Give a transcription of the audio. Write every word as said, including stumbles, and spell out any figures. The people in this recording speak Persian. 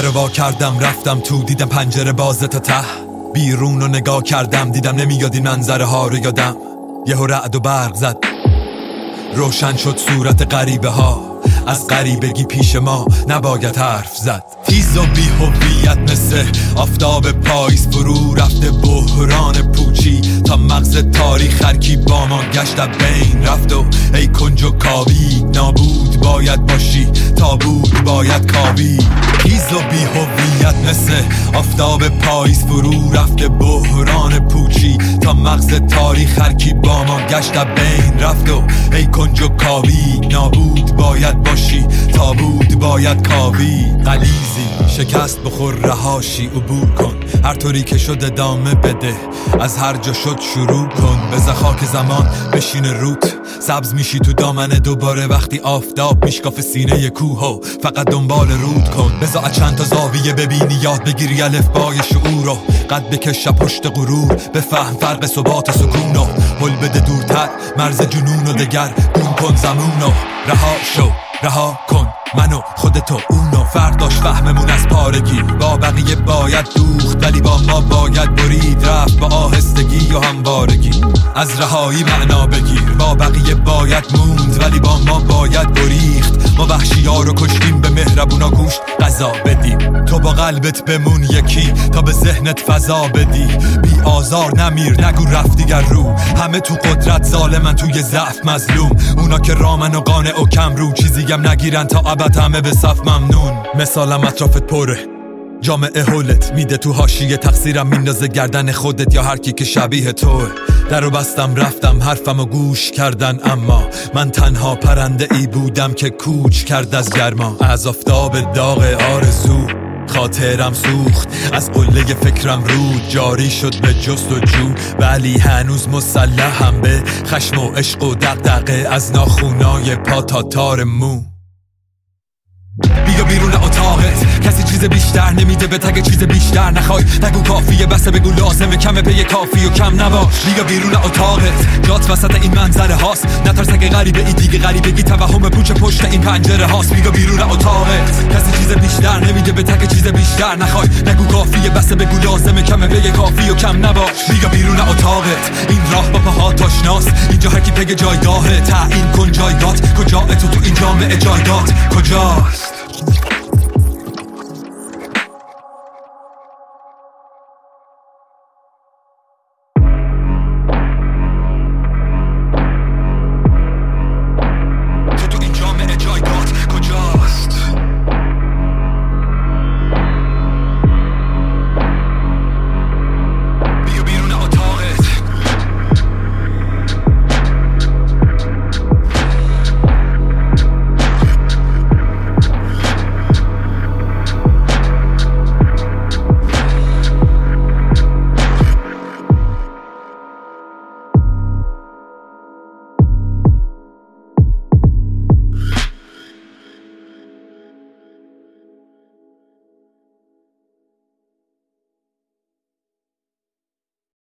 در وا کردم رفتم تو، دیدم پنجره بازه تا ته. بیرون رو نگاه کردم دیدم نمیاد این منظره ها رو یادم. یهو رعد و برق زد، روشن شد صورت غریبه ها. از غریبگی پیش ما نباید حرف زد. تیز و بی هویت مثل آفتاب پاییز فرو رفته بحران پوچی تا مغز تاریخ هرکی با ما گشت بین رفت. و ای کنج و کاوی نابود باید باشی، تابود باید کاوی. تیز و بی هویت مثل آفتاب پاییز فرو رفته بحران پوچی تا مغز تاریخ هرکی با ما گشت بین رفت. و ای کنج و کاوی نابود باید باشی، تابود باید کاوی. غلیزی شکست بخور رهاشی عبور کن، هر طوری که شد ادامه بده، از هر جا شد شروع کن. بذار خاک زمان بشینه روت، سبز میشی تو دامنه دوباره وقتی آفتاب میشکاف سینه کوه. و فقط دنبال رود کن، بذار چند تا زاویه ببینی، یاد بگیری الفبای شعور رو. قد بکش پشت غرور، بفهم فرق ثبات و سکون و هل بده دورتر مرز جنون و دگر گم کن زمون و رها شو، رها کن منو خودتو اونو. فرداش فهممون از پارگی، با بقیه باید دوخت ولی با ما باید برید رفت با آهستگی و هموارگی. از رهایی معنا بگیر، با بقیه باید موند ولی با ما باید بریخت. ما وحشی ها رو کشتیم به مهربونا گوشت غذا بدیم. تو با قلبت بمون یکی تا به ذهنت فضا بدی. بی آزار نمیر نگو رفت دیگر رو، همه تو قدرت ظالمن توی ضعف مظلوم. اونا که رامن و قانع و کم رو، چیزیم نگیرن تا ابد همه به صف ممنون. مثالم اطرافت پره، جامعه حولت میده تو حاشیه، تقصیرم میندازه گردن خودت یا هر کی که شبیه توه. درو بستم رفتم حرفمو گوش کردن، اما من تنها پرنده ای بودم که کوچ کرد از گرما. از آفتاب داغ آرزو خاطرم سوخت، از قله فکرم رود جاری شد به جست و جو. ولی هنوز مسلحم به خشم و عشق و دغدغه، از ناخونای پا تا تار مو. بیا بیرون اتاقت، کسی چیز بیشتر نمیده به تگ چیز بیشتر نخوای. نگو کافیه بسه بگو لازمه، کمه پی کافی و کم نباش. بیا بیرون اتاقت، جات وسط این منظره هاست. نترس اگه غریبه ای دیگه غریبگی توهم پوچ پشت این پنجره هاست. بیا بیرون اتاقت، کسی چیز بیشتر نمیده به تگ چیز بیشتر نخوای. نگو کافیه بسه بگو لازمه، کمه پی کافی و کم نباش. بیا بیرون اتاقت، این راه با پاهات آشناست. اینجا هر کی پگ جایگاهه، تعیین کن جایگات. کجا تو تو این جامعه جایگات کجاست؟